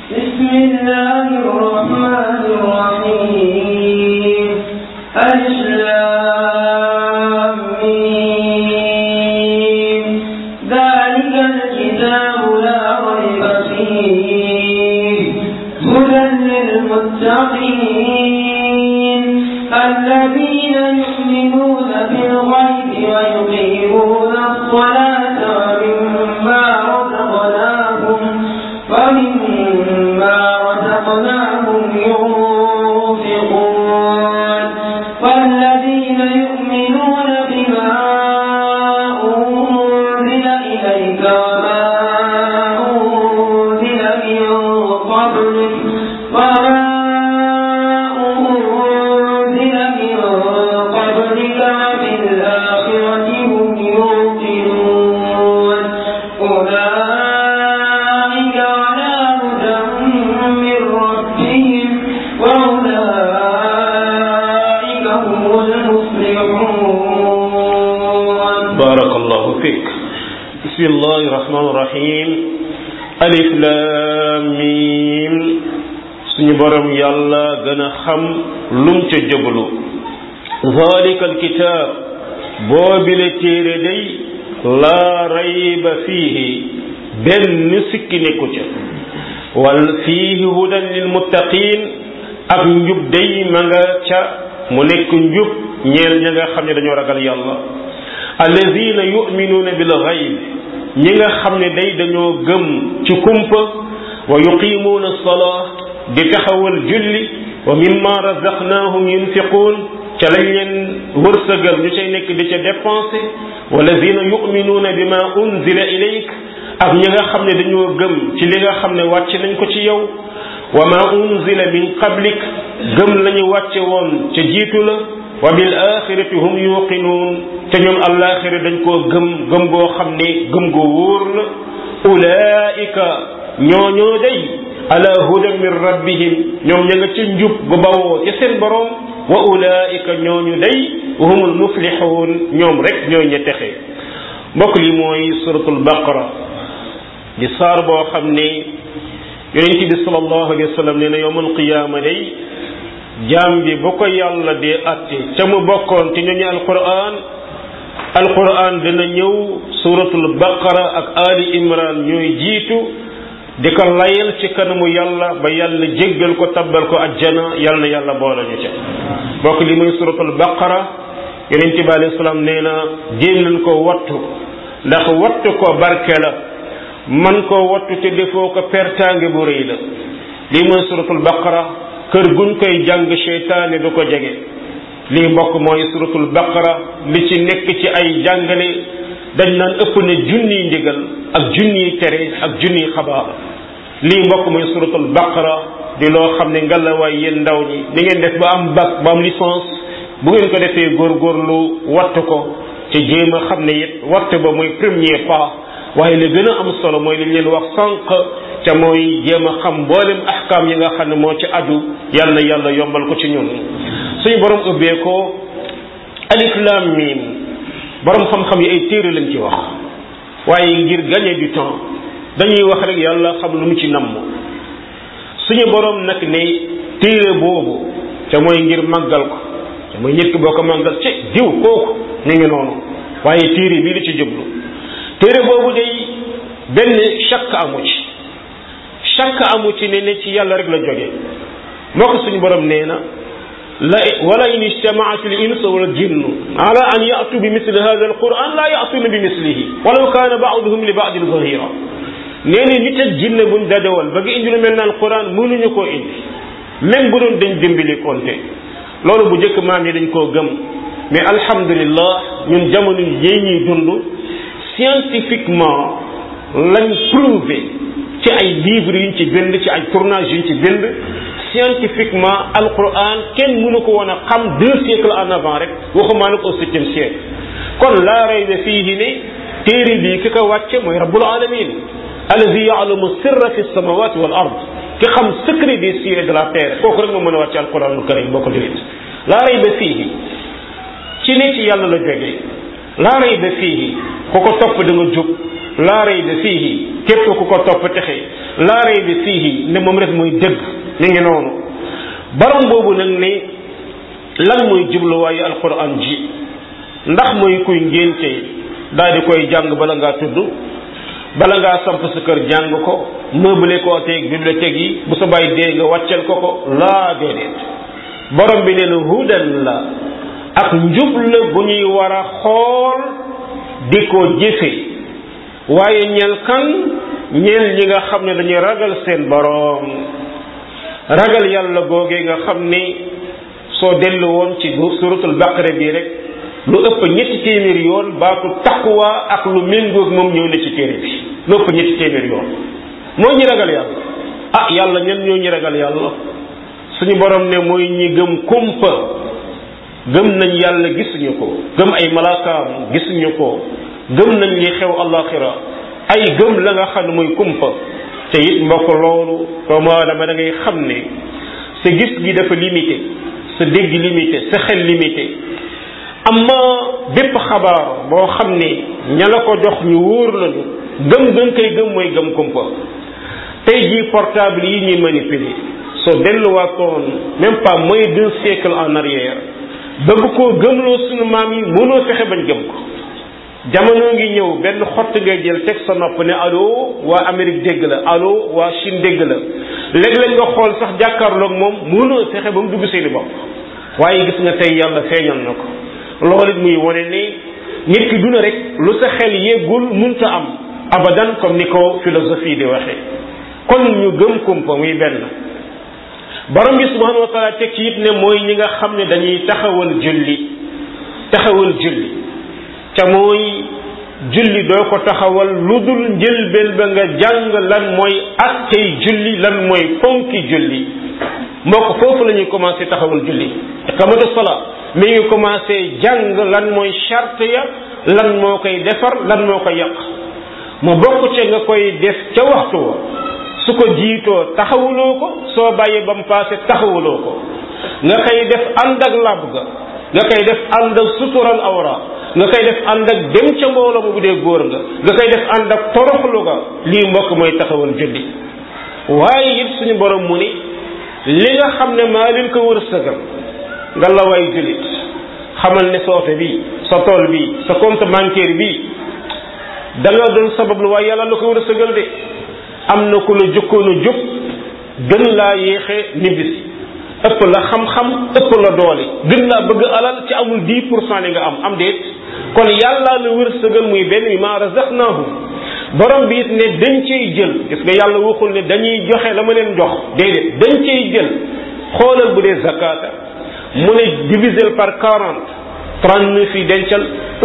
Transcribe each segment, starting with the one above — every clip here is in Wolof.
بسم الله الرحمن الرحيم ألف لام ميم ذلك الكتاب لا ريب فيه هدى للمتقين الذين يؤمنون بالغيب ويقيمون الصلاة ومما رزقناهم ينفقون والذين يؤمنون بما أنزل إليك وما أنزل من قبلك وبالآخرة هم يوقنون أولئك على هدى من ربهم وأولئك هم المفلحون. بارك الله فيك. بسم الله الرحمن الرحيم ألف لام ميم. suñu borom yàlla gën a xam lum ca jublu. zalika alkitab boobile téere day laa rayba fiihi benn sikki nekku ca wal fiihi hudan lil muttaqin ak njub day ma nga ca mu nekk njub ñeel ña nga xam ne dañoo ragal yàlla allazina yu'minuuna bil ghayb ñi nga xam ne day dañoo gëm ci kumpa wa yuqimuuna as-salaa di taxawal julli wa mimma razaqnahum yunfiquun ca lañ leen wërsëgal ñu cay nekk di ca dépensé walladina yuminuuna bima unzila ilayk ak ñi nga xam ne dañoo gëm ci li nga xam ne wàcc nañ ko ci yow wa ma unzila min qablik gëm lañu wàcce woon ca jiitu la wa bil axirati hum yuqinuun te ñoom alaxira dañ koo gëm goo xam ne gëm goo wóor la ulaika ñooñoo day ala hudan min rabbihim ñoom ña nga ca njub gu bawoo ci seen borom wa ulaika ñooñu day humul muflihun ñoom rek ñooy ña texe mbokk li mooy suratul baqara di saar boo xam ne yonent bi sallallahu alayhi wa sallam nee na yawmal qiyaama day jaam bi bu ko yàlla dee atte ca mu bokkoon ci ñooñu alquran dina ñëw suratul baqara ak ali imran ñooy jiitu di ko layal ci kanamu yàlla ba yàlla jéggal ko tabbal ko ajjana yàlla na yàlla boole ñu ca bokk li muy suratul baqara yonent bi alayhi salaam nee na jéem nañ ko wattu ndax wattu ko barke la man koo wattu te defoo ko pertaange bu rëy la lii mooy suratul baqara kër guñ koy jàng seytaane du ko jege lii mbokk mooy suratul baqara li ci nekk ci ay jàngale dañ naan ëpp na junniy ndigal ak junniy tere ak junniy xabaar lii mbokk mooy suratul baqara di loo xam ne ngalawaay yéen ndaw ñi di ngeen def ba am bac ba am licence bu ngeen ko defee góorgóorlu wattu ko ci jéem a xam ne it wattu ba mooy premier pas waaye li gën a am solo mooy li ñu leen wax sànq ca mooy jéem a xam mboolem ahkaam yi nga xam ne moo ci aju yàlla na yàlla yombal ko ci ñun suñu borom ubbee ko alif lam mim borom xam-xam yi ay téere lañ ci wax waaye ngir gagner du temps dañuy wax rek yàlla xam lu mu ci namm suñu borom nag ne téere boobu ca mooy ngir màggal ko ca mooy nit ki boo ko màggal ci diw kooku ñu ngi noonu waaye téere bii li ci jublu téere boobu day benn shakk amu ci ne ci yàlla rek la jóge moo ko suñu borom nee na wala in ijtamaat al insu wal jinnu ala an ya'tu bi misli hadha al quran la ya'tuna bi mislihi walaw kana ba'duhum li ba'din zahira nee na nit ak jinne buñ dadewal ba nga indi lu mel na al quran mënuñu koo indi même bu doon dañ dimbali konte loolu bu njëkk maam yi dañ koo gëm mais alhamdulillah ñun jamono yi ñuy dund scientifiquement lañ prouvé ci ay livres yuñ ci bind ci ay tournage yuñ ci bind scientifiquement alquran kenn mënu ko woon a xam 2 siècles en avant rek waxumaa nag au 7e siècle kon laa rayba fiihi ne téere bii ki ko wàcce mooy rabbul alamin allazi ya'lamu sirra fi samawati wal ard ki xam secret des cieux et de la terre kooku rek nga mën a wàcce alquranul karim boo ko julit laa rayba fiihi ci ne ci yàlla la jógee laa rayba fiihi ku ko topp da nga jub laa rayba fiihi képp ku ko topp texe laa rayba fiihi ne moom rek mooy dëgg mi ngi noonu borom boobu nag ne lan mooy jubluwaayu alquran ji ndax mooy kuy ngénte daal di koy jàng bala ngaa tudd bala ngaa samp sa kër jàng ko meublé ko teeg bibliothèque yi bu sa bàyyi dee nga wàccel ko laa déedéet borom bi nee na hudan la ak njub la bu ñuy war a xool di ko jëfe waaye ñeel kan ñeel ñi nga xam ne dañuy ragal seen borom ragal yàlla googee nga xam ne soo dellu woon ci suratul baqara bi rek lu ëpp ñetti téeméer yoon baatu taqwa ak lu méngoog moom ñëw na ci téere bi lu ëpp ñetti téeméer yoon mooy ñi ragal yàlla yàlla ñan ñoo ñi ragal yàlla suñu borom ne mooy ñi gëm kumpa gëm nañ yàlla gisuñu ko gëm ay malaakaam gisuñu ko gëm nañ li xew alaxira ay gëm la nga xam ne mooy kumpa te it mbokk loolu doomu aadama da ngay xam ne sa gis gi dafa limité sa dégg limité sa xel limité amma bépp xabaar boo xam ne ña la ko jox ñu wóor lañu gëm koy gëm mooy gëm kumpa tey jii portable yi ñuy manipuler soo delluwaatoon même pas moins d'un siècle en arrière bëgg koo gëmloo suñu maam yi mënoo fexe bañ gëm ko jamono ngi ñëw benn xott ngay jël teg sa nopp ne allo waa Amérique dégg la allo waa Chine dégg la léeg-léeg nga xool sax jàkkaarloog moom mënoo fexe ba mu dugg seeni bopp waaye gis nga tey yàlla feeñal na ko loolu it muy wane ne nit ki duna rek lu sa xel yeggul munta am abadan comme ni ko philosophie di waxee kon ñu gëm kumpa muy benn borom bi subhanahu wa taala teg ci it ne mooy ñi nga xam ne dañuy taxawal julli ca mooy julli doo ko taxawal lu dul njëlbeen ba nga jàng lan mooy attey julli lan mooy fonki julli moo ko foofu la ñuy commencé taxawal julli iqamatu salaa mi ngi commencé jàng lan mooy charte ya lan moo koy defar lan moo koy yàq mu bokk ca nga koy def ca waxtu wa su ko jiitoo taxawuloo ko soo bàyyee ba mu passé taxawuloo ko nga koy def ànd ak làbb ga nga koy def ànd ak sutural awra nga koy def ànd ak dem ca mbooloo mu bu dee góor nga koy def ànd ak toroxlu ga lii mbokk mooy taxawal julli waaye it suñu borom mu ni li nga xam ne maa leen ko wërsëgal nga la way jullit xamal ne soote bi sa tool bi sa compte bancaire bi da nga doon sabab lu waaye yàlla la ko wërsëgal de am na ku la jukkoon a jub gën laa yéexe nibbisi ëpp la xam-xam ëpp la doole gën laa bëgg alal ci amul 10% li nga am déet kon yàlla la wërsëgal muy benn bi maa razaqnaahum borom bi it ne dañ cey jël gis nga yàlla waxul ne dañuy joxe la ma leen jox déedéet dañ cey jël xoolal bu dee zakata mu ne diviser par 40 39 yi dencal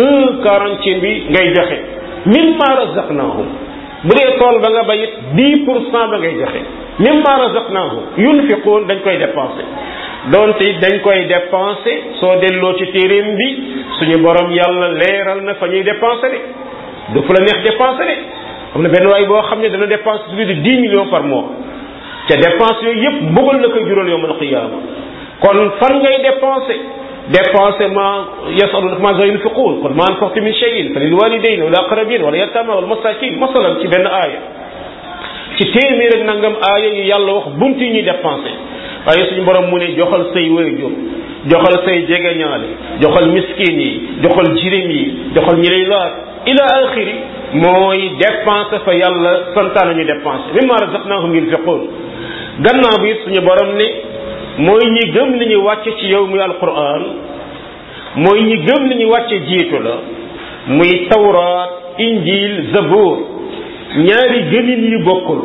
1/40 bi ngay joxe mimma razaqnaahum bu dee tool ba nga bayit 10% ba ngay joxe mimma razaqnaahum yunfiquun dañ koy dépenser donte dañ koy dépenser soo delloo ci téeréem bi suñu borom yàlla leeral na fa ñuy dépenser de du fu la neex dépenser de am na benn waay boo xam ne dana dépenser plus de 10 millions par mois ca dépense yooyu yëpp mbugal la koy jural yawmal qiyaama kon fan ngay dépenser ma yasalunaka maaza yunfiquun qul maa anfaqtum min shay'in fa lil walidayni wal aqrabin wal yatama wal masakin masalan ci benn aaya ci téeméer ak nangam aaya yu yàlla wax bunt yi ñuy dépenser waaye suñu borom mu ne joxal say waajur joxal say jegeñaale joxal miskin yi joxal jirim yi joxal ñi lay laaj ila axiri mooy dépenser fa yàlla santaane ñu dépenser mimma razaqnahum yunfiqun gannaaw bi suñu borom ne mooy ñi gëm li ñu wàcce ci yow muy alquran mooy ñi gëm li ñu wàcce jiitu la muy tawraat injil zabur ñaari gëmin yu bokkul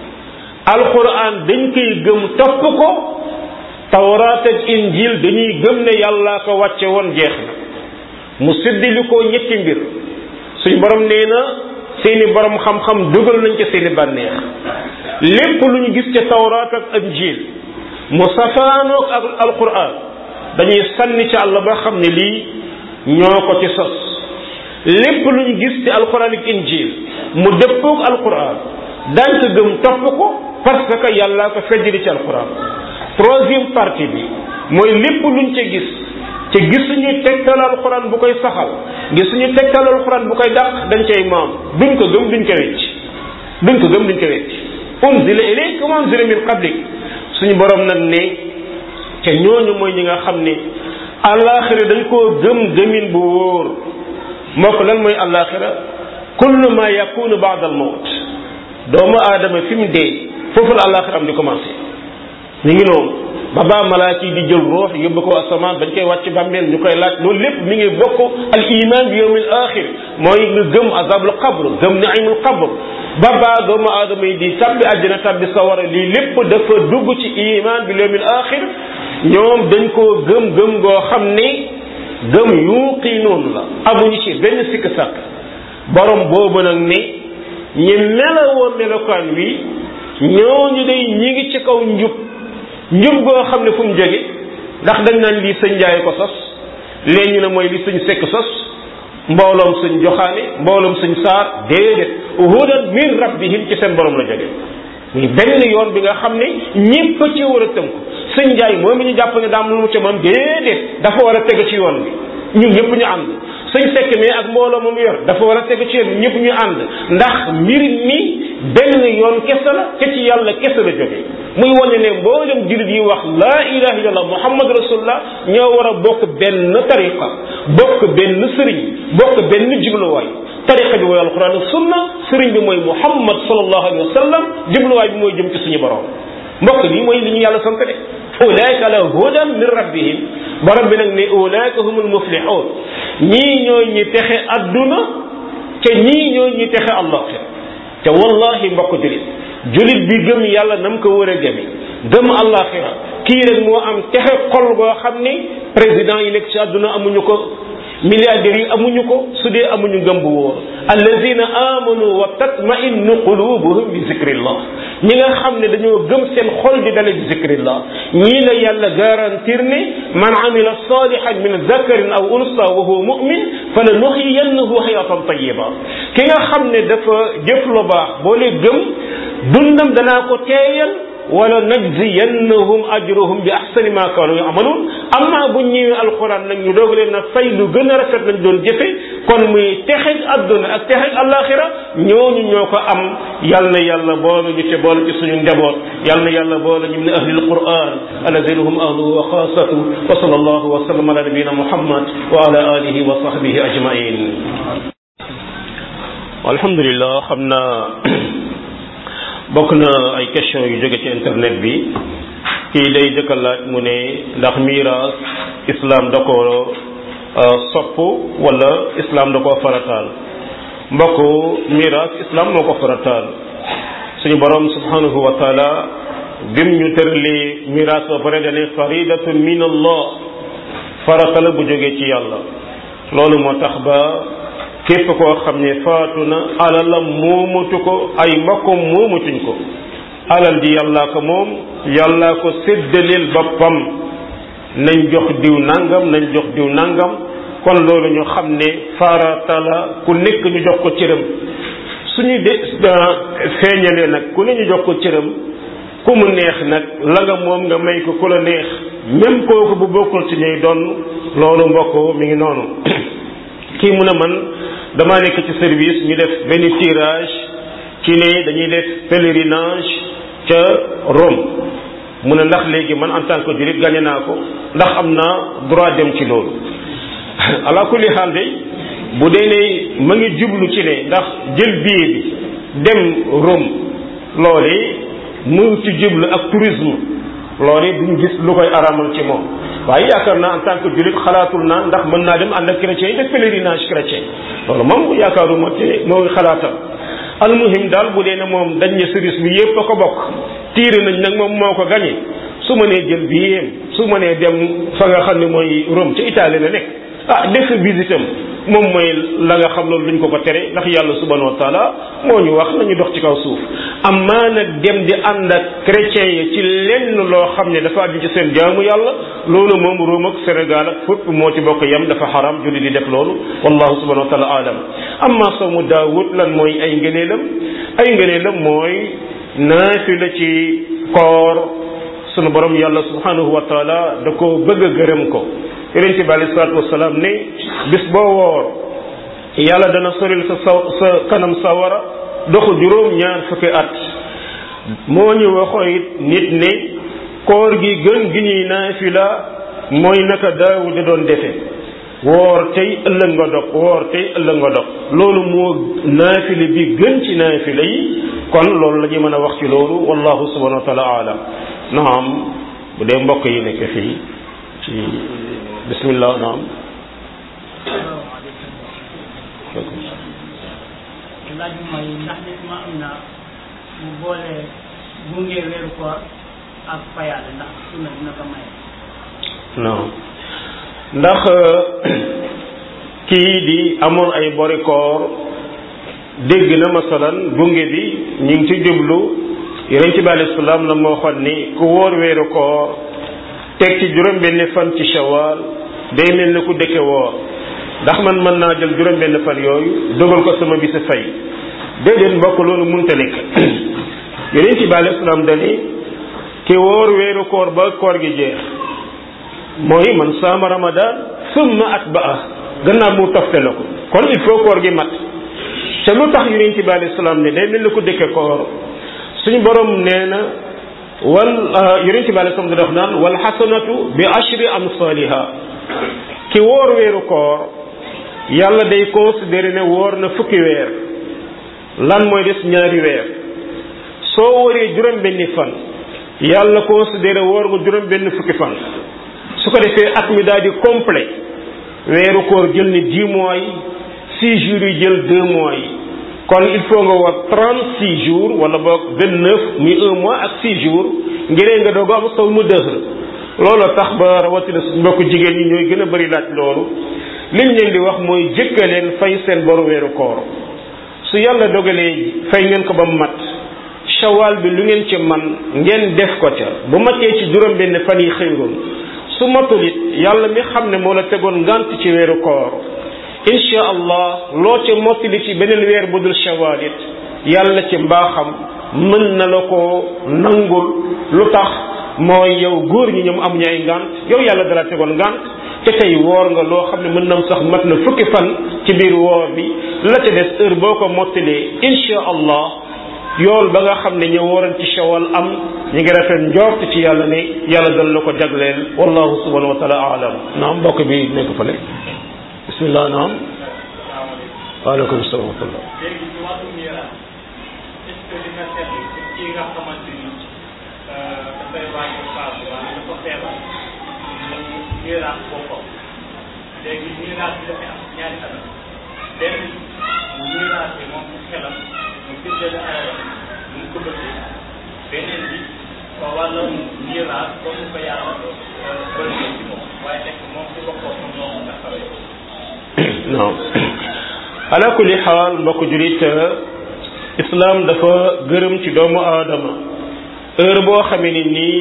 alquran dañ koy gëm topp ko tawraat ak injil dañuy gëm ne yàlla ko wàcce woon jeex na mu séddali ko ñetti mbir suñu borom nee na seeni borom xam-xam dugal nañ ca seeni bànneex lépp lu ñu gis ca tawraat ak injil mu safaanoog ak alquran dañuy sànni ci àll ba xam ne lii ñoo ko ci sos lépp lu ñu gis ci alquran ak injil mu dëppoog alquran daañ ko gëm topp ko parce que yàlla ko feddali ci alquran troisième partie bi mooy lépp luñ ca gis te gisuñu tegtal alquran bu koy saxal gisuñu tegtal alquran bu koy dàq dañ cay maam duñ ko gëm duñ ko wecc duñ ko gëm duñ ko wetti unzila ilayka wa unzila min qablik suñu borom nag ne te ñooñu mooy ñi nga xam ne alaxira dañ koo gëmin bu wóor moo ko lan mooy alaxira kullu ma yakunu ba'da al mawt doomu aadama fi mu dee foofu la alaxira am di commencé ñu ngi noonu ba baa malaaka yi di jël ruux yóbbu ko asamaan dañ koy wàcc bàmmeel ñu koy laaj loolu lépp mi ngi bokk al iman bi yawmil axir mooy nga gëm azabul qabr gëm naimul qabr ba baa doomu aadama yi di tabbi àjjana tabbi sawara lii lépp dafa dugg ci iman bi yawmil axir ñoom dañ koo gëm goo xam ne gëm yuqinuun la amuñu ci benn sikk sàkk borom boobu nag ne ñi melawoo melokaan wi ñooñu day ñi ngi ci kaw njub goo xam ne fu mu jóge ndax dañ naan lii sëñ Njaay ko sos leen ñu ne mooy li sëñ Sekk sos mbooloom sëñ Joxaane mbooloom sëñ Saar déedéet hudan min rabbihim ci seen borom la jóge muy benn yoon bi nga xam ne ñépp ci war a tënku sëñ Njaay moom ñu jàpp ne daam lu mu ca moom déedéet dafa war a teg ci yoon bi ñun ñëpp ñu ànd sëñ Sekk mais ak mbooloo moom yor dafa war a teg ci yoon ñëpp ñu ànd ndax mbir mi benn yoon kese la te ci yàlla kese la jóge muy wane ne mboolem jullit yi wax laa ilaha illallah muhammad rasulullah ñoo war a bokk benn tariqa bokk benn sëriñ bokk benn jubluwaay tariqa bi mooy alquran ak sunna sëriñ bi mooy muhammad sallallahu alayhi wa sallam jubluwaay bi mooy jëm ci suñu borom mbokk lii mooy li ñu yàlla sant de ulaika ala hudan min rabbihim borom bi nag ne ulaika humul muflihun ñii ñooy ñi texe adduna te ñii ñooy ñi texe allaxira te wallahi mbokk julit bi gëm yàlla nam ko war a gëme gëm allaxira kii rek moo am texe xol goo xam ni président yi nekk ci àdduna amuñu ko milliardaires yi amuñu ko su dee amuñu ngëm bu wóor allazina amanu wa tatma'innu qulubuhum bi zikrillah ñi nga xam ne dañoo gëm seen xol di dale bi zikrillah ñii la yàlla garantir ne man amila salihan min zakarin aw unsa wa huwa mu'min fala nuhyiyannahu hayatan tayyiba ki nga xam ne dafa jëf lu baax boo lee gëm dundam danaa ko teeyal wala najziyannahum ajruhum bi ahsani ma kanu ya'malun amma bu ñëwee alquran nag ñu doog leen na fay lu gën a rafet lañ doon jëfe kon muy texeg adduna ak texeg alaxira ñooñu ñoo ko am yal na yàlla boole ñu ci boole ci suñu njaboot yal na yàlla boole ñu min ahli alquran allazina hum ahluhu wa xaasatuhu wa sallallahu wa sallam ala nabiyina muhammad wa ala alihi wa sahbihi ajmain alhamdulillah xam naa bokk na ay question yu jóge ci internet bi kii day jëkka laaj mu ne ndax miiraas islam da ko sopp wala islam da ko farataal mbokk miiraas islam moo ko farataal suñu borom subhanahu wa taala bim ñu tëralee miiraas ba pare dane faridatun min allah farata la bu jógee ci yàlla loolu moo tax ba képp koo xam ne faatu na alalam moomatu ko ay mbokkom moomatuñ ko alal ji yàllaa ko moom yàllaa ko séddaleel boppam nañ jox diw nangam nañ jox diw nangam kon loolu ñu xam ne farata la ku nekk ñu jox ko cëram suñu feeñalee nag ku ne ñu jox ko cëram ku mu neex nag la nga moom nga may ko ku la neex même kooku bu bokkul ci ñuy doon loolu mbokk mi ngi noonu kii mu ne man damaa nekk ci service ñu def benn tirage ci ne dañuy def pèlerinage ca Rome mu ne ndax léegi man en tant que jullit gagné naa ko ndax am naa droit dem ci loolu ala kulli xaal de bu dee ne ma ngi jublu ci ne ndax jël billet bi dem Rome loole mu ci jublu ak tourisme loole duñu gis lu koy aramal ci moom waaye yaakaar naa en tant que jullit xalaatul naa ndax mën naa dem ànd ak chrétien yi def pèlerinage chrétien loolu moom yaakaaruma te moo xalaatam almuhim daal bu dee ne moom dañ ne service bi yépp a ko bokk tiire nañ nag moom moo ko gagné su ma nee jël bi yéem su ma nee dem fa nga xam ne mooy Rome ca Italie la nekk def visitam moom mooy la nga xam loolu duñ ko ko tere ndax yàlla subhanahu wa taala moo ñu wax nañu dox ci kaw suuf amaa nag dem di ànd ak chrétiens yi ci lenn loo xam ne dafa aju ci seen jaamu yàlla loolu moom Rome ak Sénégal ak fépp moo ci bokk yam dafa xaram julli di def loolu wallahu subhanahu wa taala alam amaa sawmu Daawud lan mooy ay ngëneelam mooy naafila ci koor sunu borom yàlla subhanahu wa taala da ko bëgg a gërëm ko yonente bi alayhi salaatu wasalaam ne bis boo woor yàlla dana soril sa kanam sawara doxu juróom-ñaar fukki at moo ñu waxoo it nit ne koor gi gën gi ñuy naafila mooy naka Daawuda doon defe woor tey ëllëg nga dog woor tey ëllëg nga dog loolu moo naafila bi gën ci naafila yi kon loolu la ñu mën a wax ci loolu wallahu subhanahu wa taala alam naam bu dee mbokk yi nekk fii ci bismillah naam laaj bi mooy ndax nit ma am na mu boole gunge weeru koor ak fayaale ndax sunna dina ko maye non ndax kii di amoon ay bori koor dégg na masalan gunge bi ñu ngi ci jublu yonent bi alayhi salaam la moo waxoon ni ku wóor weeru koor teg ci juróom benn fan ci shawal day mel ni ku dëkke woor ndax man mën naa jël juróom benn fan yooyu dogal ko sama bisi fay déedéet mbokk loolu mënta nekk yonent bi alayhi salaam dani ki wóor weeru koor ba koor gi jeex mooy man saama ramadan summa atba'a gannaaw mu toftale ko kon il faut koor gi mat te lu tax yonent bi alayhi salaam ne day mel ni ku dëkke koor suñu borom nee na wal yonent bi alayhi salaam da wax naan wal hasanatu bi ashri amsaliha ki wóor weeru koor yàlla day considéré ne wóor na fukki weer lan mooy des ñaari weer soo wóoree juróom benni fan yàlla considéré wóor nga juróom benn fukki fan su ko defee at mi daal di complet weeru koor jël ni 10 mois yi 6 jours yi jël 2 mois yi kon il faut nga war 36 jours wala boog 29 muy 1 mois ak 6 jours ngir nga doog am saw mu dëxër loolu tax ba rawatina mbokku jigéen ñi ñooy gën a bari laaj loolu liñ leen di wax mooy jëkkaleen fay seen boru weeru koor su yàlla dogalee fay ngeen ko ba mu mat shawal bi lu ngeen ci man ngeen def ko ca bu matee ci juróom benn fan yi xëyroon su matul it yàlla mi xam ne moo la tegoon ngant ci weeru koor insha allah loo ca mottali ci beneen weer bu dul shawal it yàlla ci mbaaxam mën na la ko nangul lu tax mooy yow góor ñi ñoom amuñu ay ngant yow yàlla dala tegoon ngant te tey woor nga loo xam ne mën na sax mat na fukki fan ci biir woor bi la ca des heure boo ko mottalee insha allah yool ba nga xam ne ñu wooran ci shawal am ñu ngi rafet njort ci yàlla ne yàlla dal la ko jagleel wallahu subhanahu wa taala alam naam mbokk bi nekk fële bismillah naam waaleykum salaam wa rahmatullah léegi ci wàllu miraas est-ce que dina seetlu ci kii nga xamante ni dafay wàññi phase wala dafa feebar mu miraas boppam léegi miraas bi dafay am ñaari anam benn mu miraas bi moom ci xelam mu séddale alalam mu ko bëggee beneen bi wala miraas comme ko yàlla bëri ci moom waaye nekk moom ci boppam moom moo ko taxawee non ala kulli xaal mbokk julit islam dafa gërëm ci doomu aadama heure boo xamee ni nii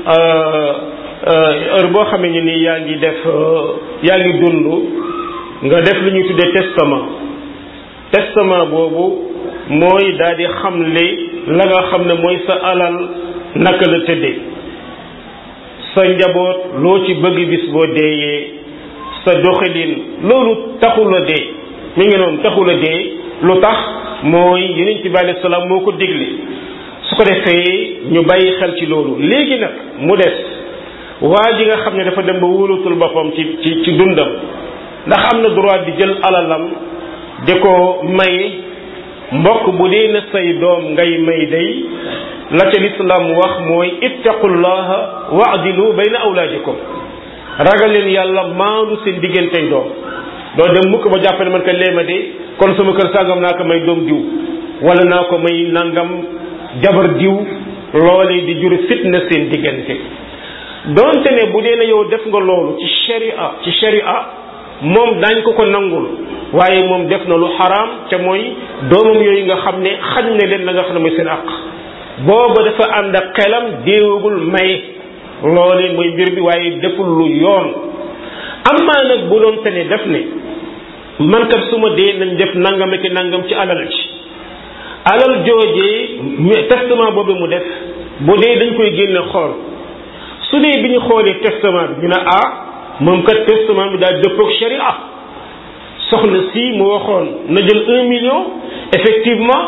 yaa ngi dund nga def lu ñuy tuddee testament boobu mooy daal di xamle la nga xam ne mooy sa alal naka la tëddee sa njaboot loo ci bëgg bis boo deeyee sa doxalin loolu taxula dee mi ngi noonu taxula dee lu tax mooy yonent bi alayhi salaam moo ko digle su ko defee ñu bàyyi xel ci loolu léegi nag mu des waa ji nga xam ne dafa dem ba wóolatul boppam ci dundam ndax am na droit di jël alalam di ko may mbokk bu dee na say doom ngay may day la ca lislaam wax mooy ittaqullaha wa'dilu bayna awlaadikum ragal leen yàlla maandu seen diggantey doom doo dem mukk ba jàpp ne man ka leema de kon sama kër sàngam naa ko may doom diw wala naa ko may nangam jabar diw loolee di jur fitna seen diggante donte ne bu dee na yow def nga loolu ci sharia moom daañ ko nangul waaye moom def na lu xaraam te mooy doomam yooyu nga xam ne xañ na leen la nga xam ne mooy seen àq booba dafa ànd ak xelam déewagul may loolee mooy mbir bi waaye deful lu yoon amaa nag bu doon te ne def ne man kat su ma dee nañ def nangam ak nangam ci alal joojee testament boobu mu def bu dee dañ koy génne xool su dee bi ñu xoolee testament bi ñu ne moom kat testament bi daal dëppook sharia soxna si mu waxoon na jël 1 million effectivement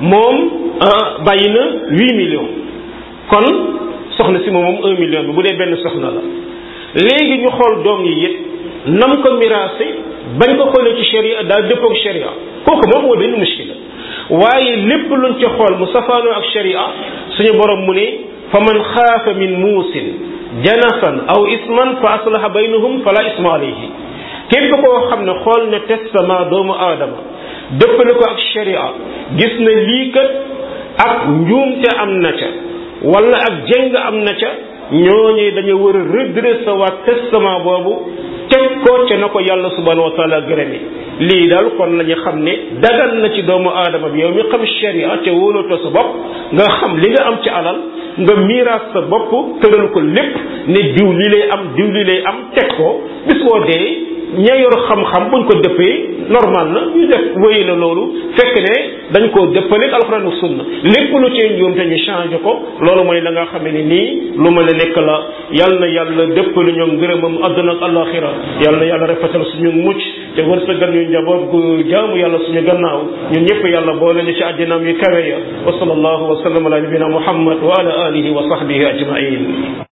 moom bàyyi na 8 millions kon soxna si moom 1 million bi bu dee benn soxna la léegi ñu xool doom yi it nam ko miraase bañ ko xoolee ci sharia daal dëppoog sharia kooku moom moo benn muskila waaye lépp luñ ci xool mu safaanoo ak sharia suñu borom mu ne fa man xaafa min muusin janafan aw isman fa aslaha baynahum fala isma alayhi képp koo xam ne xool ne testament doomu aadama dëppale ko ak sharia gis na lii kat ak njuumte am na ca wala ak jëng am na ca ñooñu dañu war a redresser waat testament boobu teg ko ca na ko yàlla subhanahu wa taala gërëmi lii daal kon la ñu xam ne dagan na ci doomu aadama bi yow mi xam sharia te wóolatoo sa bopp nga xam li nga am ci alal nga miiraas sa bopp tëral ko lépp ne diw lii lay am diw lii lay am teg ko bis boo dee ña yor xam-xam buñ ko dëppee normal na ñu def wéy la loolu fekk ne dañ koo dëppaleeg alxuraan ak sunna lépp lu cee njuum te ñu changé ko loolu mooy la nga xam ne nii lu ma la nekk la yal na yàlla dëppale ñoom ngërëmam àdduna ak alaxira yal na yàlla rafetal suñu mucc te wërsëgal ñu njaboot gu jaamu yàlla suñu gannaaw ñun ñëpp yàlla boole ñu ci àddinaam yu kawe ya wa sallallahu wa sallam ala nabina muhammad wa ala alihi wa sahbihi ajmain